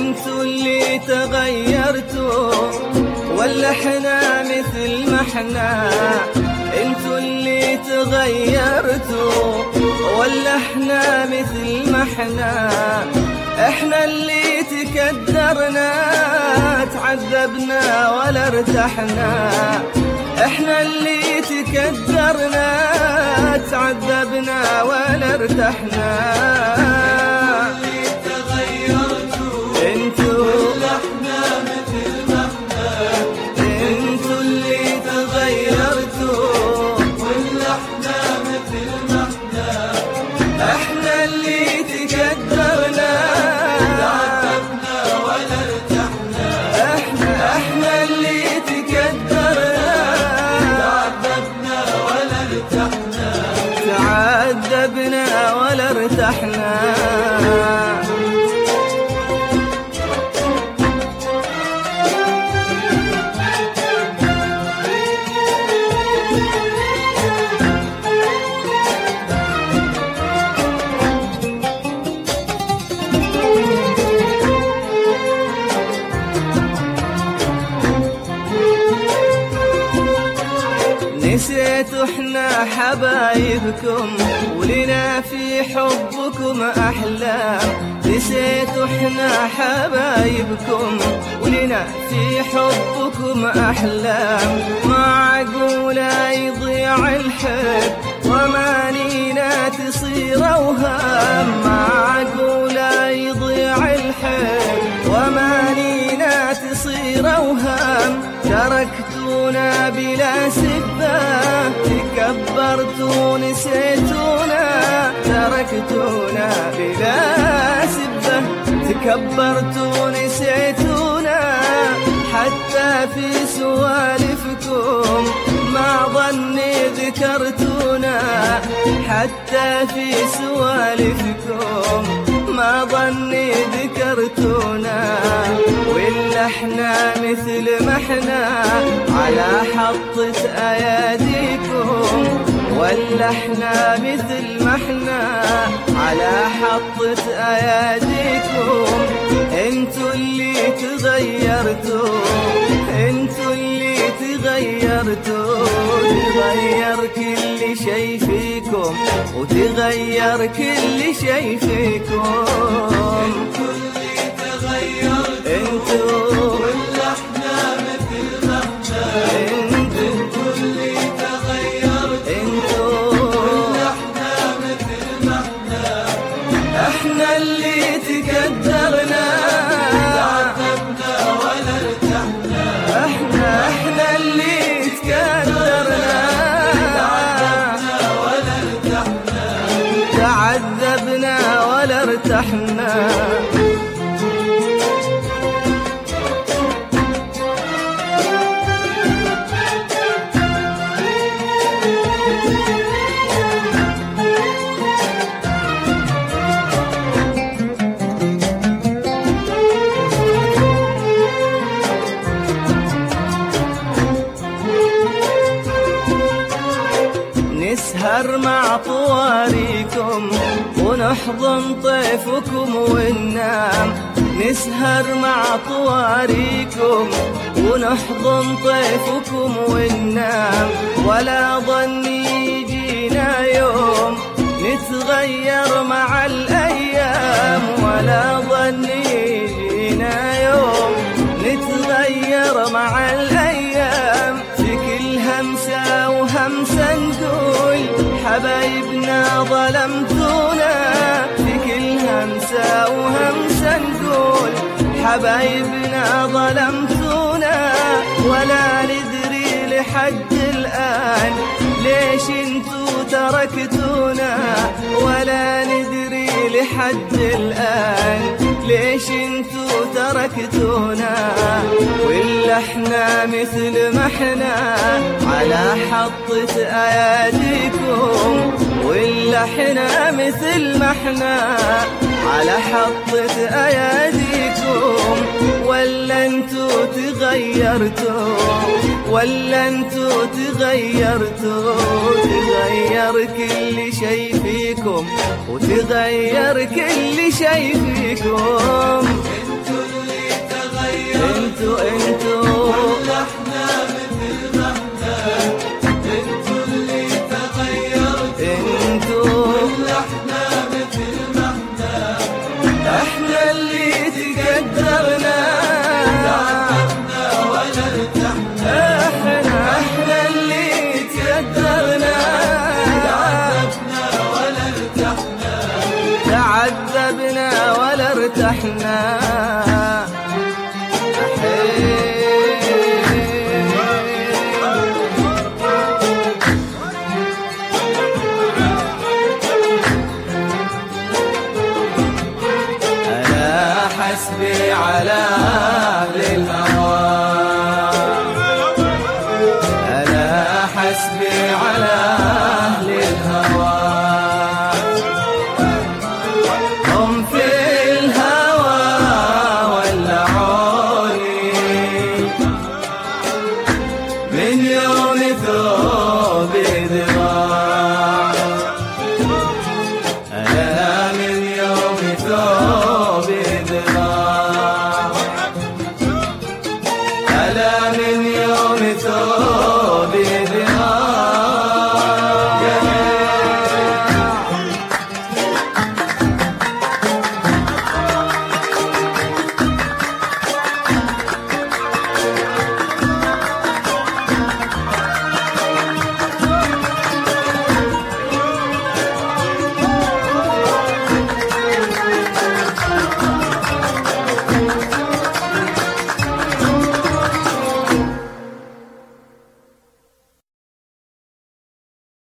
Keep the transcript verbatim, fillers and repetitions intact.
انتوا اللي تغيرتوا ولا احنا مثل ما احنا؟ انتوا اللي تغيرتوا ولا احنا مثل ما احنا؟ احنا اللي تكدرنا تعذبنا ولا ارتحنا، احنا اللي تكدرنا تعذبنا ولا ارتحنا. اللي تغيرتوا انتوا ولا احنا مثل ما احنا؟ انتوا اللي تغيرتوا ولا احنا مثل ما احنا؟ احنا اللي تكدرنا تعذبنا ولا ارتحنا، احنا احنا اللي تكدرنا تعذبنا ولا ارتحنا. تعذبنا ولا ارتحنا. نسيتوا احنا حبايبكم ولنا في حبكم احلام، نسيتوا احنا حبايبكم ولنا في حبكم احلام. معقولة يضيع الحب ومانينا تصير اوهام، معقولة يضيع الحب ومانينا تصير اوهام. تركتونا بلا سبة تكبرتوا نسيتونا، تركتونا بلا سبة تكبرتوا نسيتونا. حتى في سوالفكم ما ظني ذكرتونا، حتى في سوالفكم ما ظني ذكرتونا. ولا احنا مثل ما احنا على حطة اياديكم، ولا احنا مثل ما احنا على حطة اياديكم. انتوا اللي تغيرتوا، انتوا اللي تغيرتوا، تغير كل شي فيكم وتغير كل شي فيكم. انتوا اللي تغيرتوا انتوا ولا احنا مثل ما احنا؟ انتوا انتوا اللي تغيرتوا انتوا ولا احنا مثل ما احنا؟ احنا اللي تكدرنا تعذبنا ولا ارتحنا، احنا احنا اللي تكدرنا تعذبنا ولا ارتحنا. تعذبنا ولا ارتحنا. نسهر مع طواريكم ونحضن طيفكم وننام، نسهر مع طواريكم ونحضن طيفكم وننام. ولا ظني يجينا يوم نتغير مع الأيام، ولا ظني يجينا يوم نتغير مع الأيام. في كل همسة وهمسة نقول حبايبنا ظلمتونا، في كل همسة وهمسة نقول حبايبنا ظلمتونا. ولا ندري لحد الآن ليش انتو تركتونا، ولا ندري لحد الآن ليش انتو تركتونا. ولا احنا مثل ما احنا على حطة اياديكم، ولا احنا مثل ما احنا على حطة اياديكم. ولا انتو تغيرتوا، ولا انتو تغيرتوا، تغير كل شي فيكم وتغير كل شي فيكم. انتوا ارتحنا. أنا حسبي على أهل الهوى، أنا حسبي على أهل الهوى، هم في الهوى ولعوني من يوم ثوبي ذراع، أنا من يوم ثوبي ذراع، أنا من يوم ثوبي